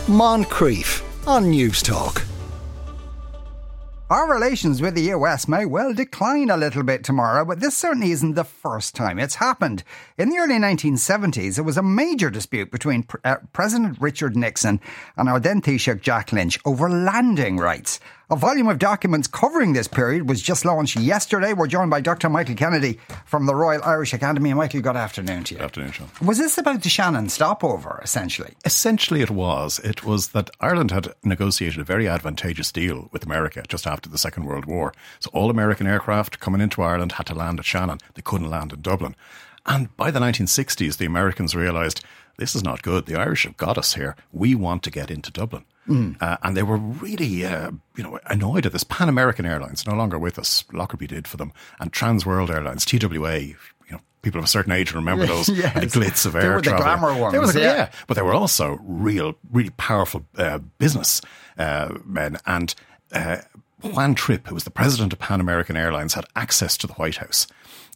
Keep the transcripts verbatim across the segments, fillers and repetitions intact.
Moncrief on News Talk. Our relations with the U S may well decline a little bit tomorrow, but this certainly isn't the first time it's happened. In the early nineteen seventies, there was a major dispute between uh, President Richard Nixon and our then Taoiseach Jack Lynch over landing rights. A volume of documents covering this period was just launched yesterday. We're joined by Doctor Michael Kennedy from the Royal Irish Academy. And Michael, good afternoon to you. Good afternoon, Sean. Was this about the Shannon stopover, essentially? Essentially it was. It was that Ireland had negotiated a very advantageous deal with America just after the Second World War. So all American aircraft coming into Ireland had to land at Shannon. They couldn't land in Dublin. And by the nineteen sixties, the Americans realised, this is not good. The Irish have got us here. We want to get into Dublin. Mm. Uh, and they were really, uh, you know, annoyed at this. Pan American Airlines, no longer with us. Lockerbie did for them. And Trans World Airlines, T W A, you know, people of a certain age remember those. Yes. The glitz of they air were the travel. glamour ones. They were the, yeah. yeah. But they were also real, really powerful uh, business uh, men. And uh, Juan Trippe, who was the president of Pan American Airlines, had access to the White House,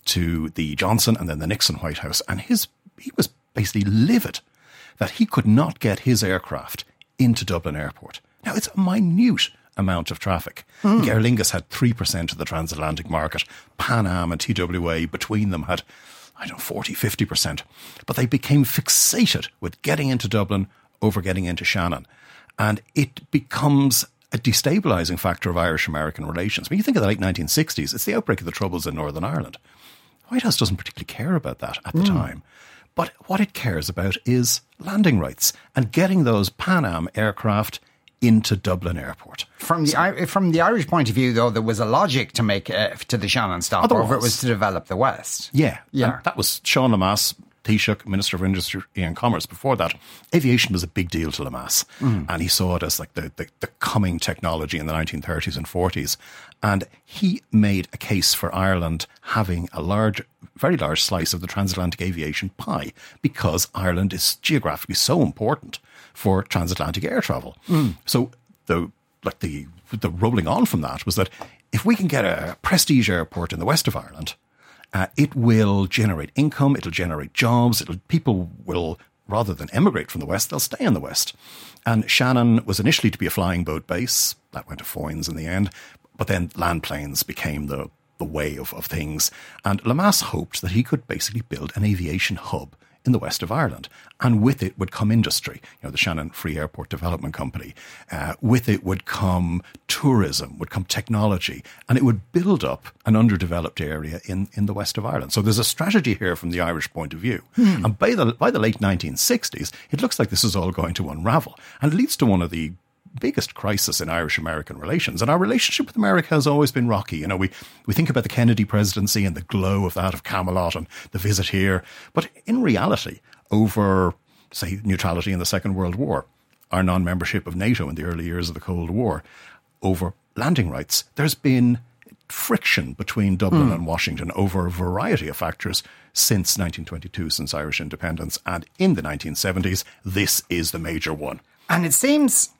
to the Johnson and then the Nixon White House. And his he was basically livid that he could not get his aircraft into Dublin Airport. Now, it's a minute amount of traffic. Mm. Aer Lingus had three percent of the transatlantic market. Pan Am and T W A between them had, I don't know, forty, fifty percent. But they became fixated with getting into Dublin over getting into Shannon. And it becomes a destabilising factor of Irish-American relations. When you think of the late nineteen sixties, it's the outbreak of the Troubles in Northern Ireland. The White House doesn't particularly care about that at the mm. time. But what it cares about is landing rights and getting those Pan Am aircraft into Dublin Airport. From the so, from the Irish point of view, though, there was a logic to make uh, to the Shannon stopover. It was to develop the West. Yeah, yeah. And that was Sean Lemass, Taoiseach, Minister of Industry and Commerce. Before that, aviation was a big deal to Lemass, mm. and he saw it as like the, the, the coming technology in the nineteen thirties and forties. And he made a case for Ireland having a large, very large slice of the transatlantic aviation pie because Ireland is geographically so important for transatlantic air travel. Mm. So the like the the rolling on from that was that if we can get a prestige airport in the west of Ireland, uh, it will generate income, it'll generate jobs, it'll, people will, rather than emigrate from the west, they'll stay in the west. And Shannon was initially to be a flying boat base. That went to Foynes in the end. But then land planes became the, the way of, of things. And Lemass hoped that he could basically build an aviation hub in the west of Ireland. And with it would come industry, you know, the Shannon Free Airport Development Company. Uh, with it would come tourism, would come technology, and it would build up an underdeveloped area in, in the west of Ireland. So there's a strategy here from the Irish point of view. Hmm. And by the, by the late nineteen sixties, it looks like this is all going to unravel. And it leads to one of the biggest crisis in Irish-American relations. And our relationship with America has always been rocky. You know, we, we think about the Kennedy presidency and the glow of that of Camelot and the visit here. But in reality, over, say, neutrality in the Second World War, our non-membership of NATO in the early years of the Cold War, over landing rights, there's been friction between Dublin mm. and Washington over a variety of factors since nineteen twenty-two, since Irish independence. And in the nineteen seventies, this is the major one. And it seems...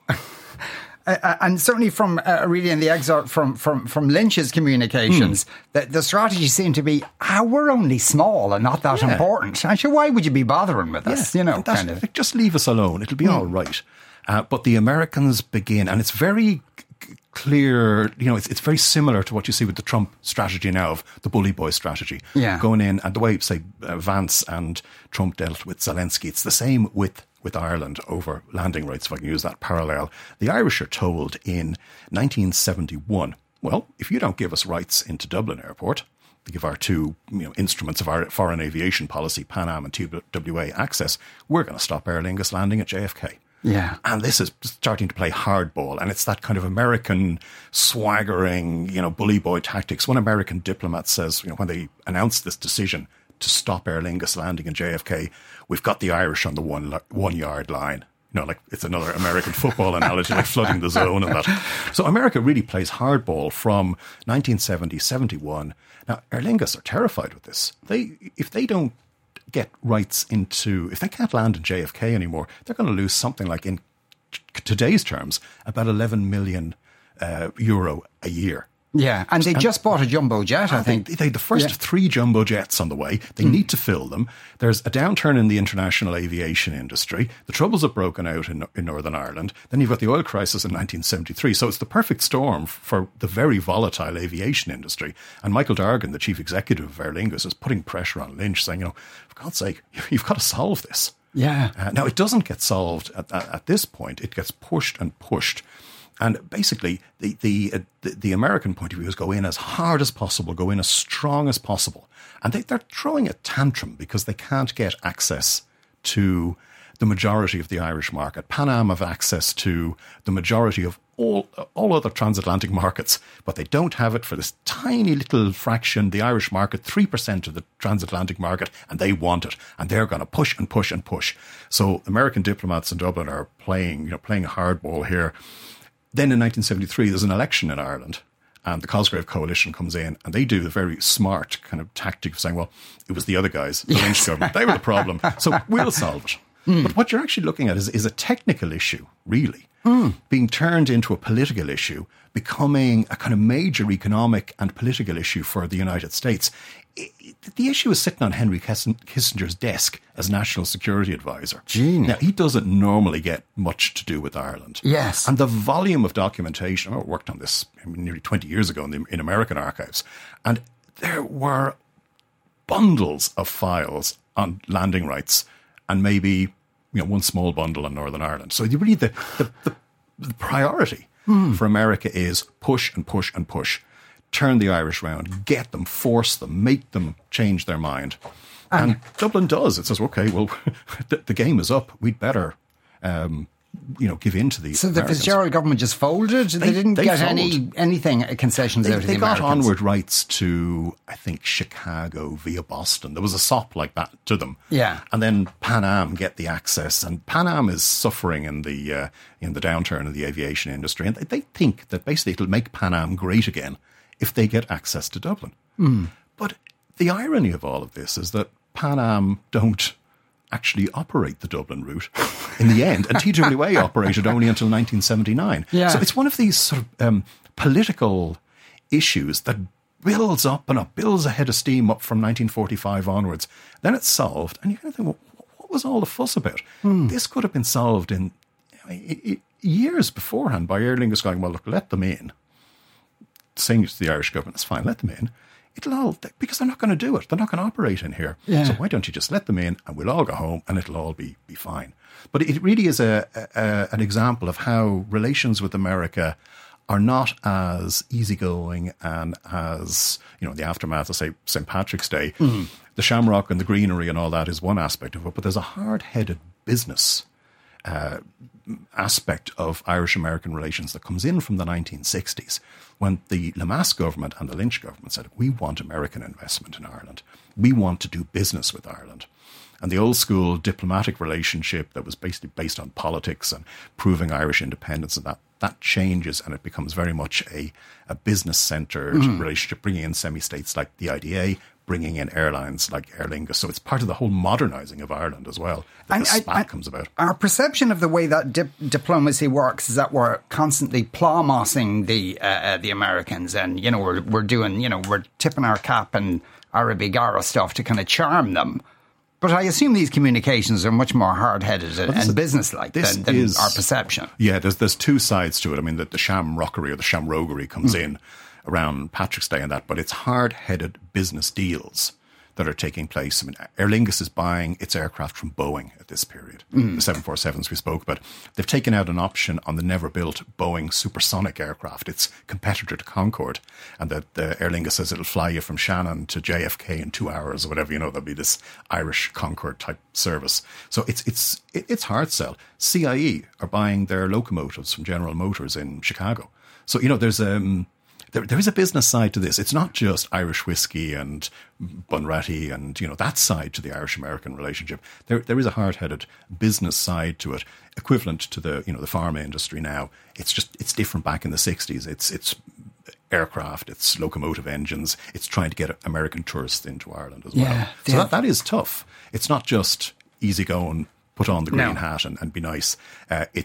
Uh, and certainly from uh, reading the excerpt from, from, from Lynch's communications, mm. that the strategy seemed to be, ah, we're only small and not that yeah. important. Actually, why would you be bothering with us? Yeah. You know, kind of. Like, just leave us alone. It'll be mm. all right. Uh, but the Americans begin, and it's very c- clear, you know, it's it's very similar to what you see with the Trump strategy now of the bully boy strategy. Yeah. Going in, and the way, say, uh, Vance and Trump dealt with Zelensky, it's the same with with Ireland over landing rights, if I can use that parallel. The Irish are told in nineteen seventy-one, well, if you don't give us rights into Dublin Airport, to give our two you know, instruments of our foreign aviation policy, Pan Am and T W A access, we're going to stop Aer Lingus landing at J F K. Yeah. And this is starting to play hardball, and it's that kind of American swaggering, you know, bully boy tactics. One American diplomat says, you know, when they announced this decision to stop Aer Lingus landing in J F K, we've got the Irish on the one one yard line. You know, like it's another American football analogy, like flooding the zone and that. So America really plays hardball from nineteen seventy, seventy-one. Now, Aer Lingus are terrified with this. They, if they don't get rights into, if they can't land in J F K anymore, they're going to lose something like, in t- today's terms, about eleven million uh, euro a year Yeah, and they just bought a jumbo jet, I think. They, they, the first yeah. three jumbo jets on the way. They mm. need to fill them. There's a downturn in the international aviation industry. The troubles have broken out in, in Northern Ireland. Then you've got the oil crisis in nineteen seventy-three. So it's the perfect storm for the very volatile aviation industry. And Michael Dargan, the chief executive of Aer Lingus, is putting pressure on Lynch, saying, you know, for God's sake, you've got to solve this. Yeah. Uh, now, it doesn't get solved at, at, at this point. It gets pushed and pushed. And basically, the, the, uh, the the American point of view is go in as hard as possible, go in as strong as possible. And they, they're throwing a tantrum because they can't get access to the majority of the Irish market. Pan Am have access to the majority of all all other transatlantic markets, but they don't have it for this tiny little fraction, the Irish market, three percent of the transatlantic market, and they want it. And they're going to push and push and push. So American diplomats in Dublin are playing, you know, playing hardball here. Then in nineteen seventy-three, there's an election in Ireland, and the Cosgrave coalition comes in, and they do the very smart kind of tactic of saying, well, it was the other guys, the yes. Lynch government, they were the problem, so we'll solve it. Mm. But what you're actually looking at is, is a technical issue, really, mm. being turned into a political issue, becoming a kind of major economic and political issue for the United States. It, it, the issue is sitting on Henry Kissinger's desk as National Security Advisor. Genius. Now, he doesn't normally get much to do with Ireland. Yes. And the volume of documentation, I worked on this I mean, nearly twenty years ago in, the, in American archives, and there were bundles of files on landing rights and maybe you know one small bundle on Northern Ireland. So really the, the, the, the priority mm. for America is push and push and push. Turn the Irish round, get them, force them, make them change their mind. And, and Dublin does. It says, okay, well, the, the game is up. We'd better, um, you know, give in to the So the Americans. Fitzgerald government just folded? They, they didn't they get fold. any anything, concessions they, out of they the got Americans? onward rights to, I think, Chicago via Boston. There was a S O P like that to them. Yeah. And then Pan Am get the access. And Pan Am is suffering in the, uh, in the downturn of the aviation industry. And they, they think that basically it'll make Pan Am great again if they get access to Dublin. Mm. But the irony of all of this is that Pan Am don't actually operate the Dublin route in the end, and T W A operated only until nineteen seventy-nine. Yeah. So it's one of these sort of um, political issues that builds up and up, builds a head of steam up from nineteen forty-five onwards. Then it's solved, and you kind of think, well, what was all the fuss about? Mm. This could have been solved in it, it, years beforehand by Aer Lingus going, well, look, let them in. Saying to the Irish government, it's fine, let them in. It'll all, because they're not going to do it. They're not going to operate in here. Yeah. So why don't you just let them in and we'll all go home and it'll all be, be fine. But it really is a, a an example of how relations with America are not as easygoing and as, you know, the aftermath of, say, Saint Patrick's Day. Mm. The Shamrock and the greenery and all that is one aspect of it, but there's a hard-headed business uh, aspect of Irish-American relations that comes in from the nineteen sixties when the Lemass government and the Lynch government said, we want American investment in Ireland. We want to do business with Ireland. And the old school diplomatic relationship that was basically based on politics and proving Irish independence and that, that changes and it becomes very much a, a business-centred mm. relationship, bringing in semi-states like the I D A, bringing in airlines like Aer Lingus. So it's part of the whole modernising of Ireland as well that and the spat I, I, comes about. Our perception of the way that dip, diplomacy works is that we're constantly plow-mossing the, uh, uh, the Americans and, you know, we're, we're doing, you know, we're tipping our cap and Arabigara stuff to kind of charm them. But I assume these communications are much more hard-headed and, and business-like than, than is, our perception. Yeah, there's there's two sides to it. I mean, the, the shamrockery or the shamroguery comes mm. in around Patrick's Day and that, but it's hard-headed business deals that are taking place. I mean, Aer Lingus is buying its aircraft from Boeing at this period, mm. the seven forty-sevens we spoke about. They've taken out an option on the never-built Boeing supersonic aircraft, its competitor to Concorde, and that the Aer Lingus says it'll fly you from Shannon to J F K in two hours or whatever. You know, there'll be this Irish Concorde-type service. So it's it's it's hard sell. C I E are buying their locomotives from General Motors in Chicago. So, you know, there's um. There, there is a business side to this. It's not just Irish whiskey and Bunratty and, you know, that side to the Irish-American relationship. There, there is a hard-headed business side to it, equivalent to the, you know, the pharma industry now. It's just, it's different back in the sixties. It's, it's aircraft, it's locomotive engines. It's trying to get American tourists into Ireland as well. Yeah, so that, that is tough. It's not just easy going, put on the green no. hat and, and be nice. Uh, it's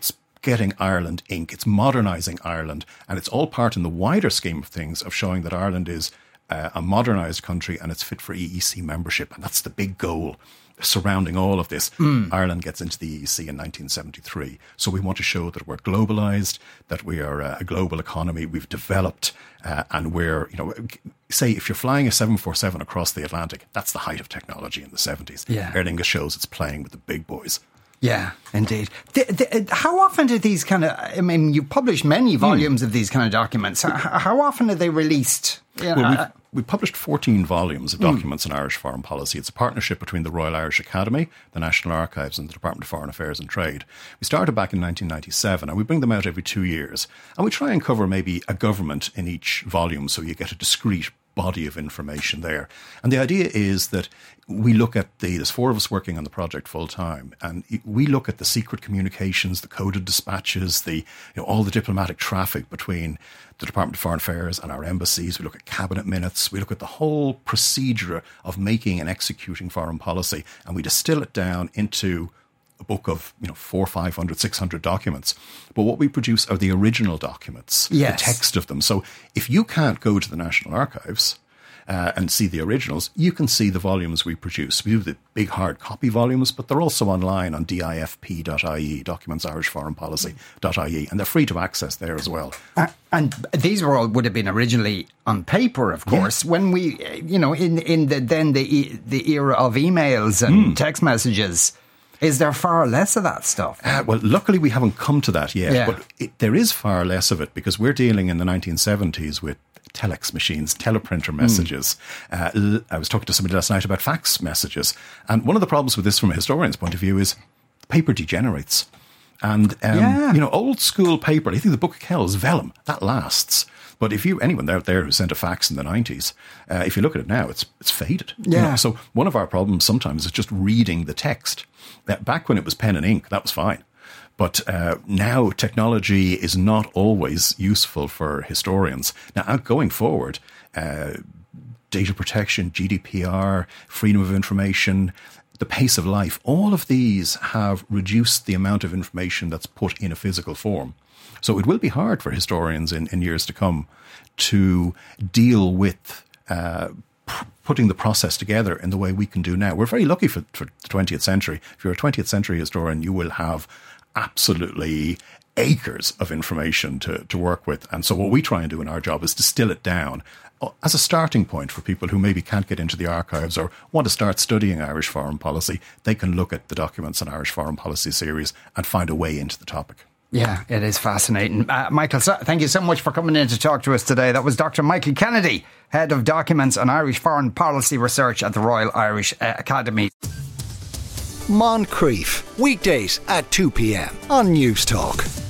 getting Ireland Incorporated. It's modernising Ireland. And it's all part in the wider scheme of things of showing that Ireland is uh, a modernised country and it's fit for E E C membership. And that's the big goal surrounding all of this. Mm. Ireland gets into the E E C in nineteen seventy-three. So we want to show that we're globalised, that we are a global economy, we've developed, uh, and we're, you know, say if you're flying a seven forty-seven across the Atlantic, that's the height of technology in the seventies. Yeah. Aer Lingus shows it's playing with the big boys. Yeah, indeed. The, the, how often do these kind of, I mean, you publish many volumes mm. of these kind of documents. How, how often are they released? Yeah, well, we've, we've published fourteen volumes of documents mm. on Irish foreign policy. It's a partnership between the Royal Irish Academy, the National Archives and the Department of Foreign Affairs and Trade. We started back in nineteen ninety-seven and we bring them out every two years. And we try and cover maybe a government in each volume so you get a discrete body of information there. And the idea is that we look at the, there's four of us working on the project full time, and we look at the secret communications, the coded dispatches, the, you know, all the diplomatic traffic between the Department of Foreign Affairs and our embassies. We look at cabinet minutes. We look at the whole procedure of making and executing foreign policy, and we distill it down into a book of, you know, four, five hundred, six hundred documents. But what we produce are the original documents, yes. the text of them. So if you can't go to the National Archives uh, and see the originals, you can see the volumes we produce. We do the big hard copy volumes, but they're also online on D I F P dot I E, Documents Irish Foreign Policy dot I E, and they're free to access there as well. Uh, and these were all would have been originally on paper, of course. Yeah. When we, you know, in in the then the the era of emails and mm. text messages. Is there far less of that stuff? Uh, well, luckily we haven't come to that yet, yeah. but it, there is far less of it because we're dealing in the nineteen seventies with telex machines, teleprinter messages. Mm. Uh, I was talking to somebody last night about fax messages. And one of the problems with this from a historian's point of view is paper degenerates. And, um, yeah. you know, old school paper, I think the Book of Kells, vellum, that lasts. But if you, anyone out there who sent a fax in the nineties, uh, if you look at it now, it's it's faded. Yeah. You know? So one of our problems sometimes is just reading the text. Uh, back when it was pen and ink, that was fine. But uh, now technology is not always useful for historians. Now, going forward, uh, data protection, G D P R, freedom of information, the pace of life, all of these have reduced the amount of information that's put in a physical form. So it will be hard for historians in, in years to come to deal with uh, p- putting the process together in the way we can do now. We're very lucky for, for the twentieth century. If you're a twentieth century historian, you will have absolutely acres of information to, to work with. And so what we try and do in our job is distill it down as a starting point for people who maybe can't get into the archives or want to start studying Irish foreign policy. They can look at the documents on Irish Foreign Policy series and find a way into the topic. Yeah, it is fascinating. Uh, Michael, thank you so much for coming in to talk to us today. That was Doctor Michael Kennedy, Head of Documents on Irish Foreign Policy Research at the Royal Irish uh, Academy. Moncrief, weekdays at two p.m. on News Talk.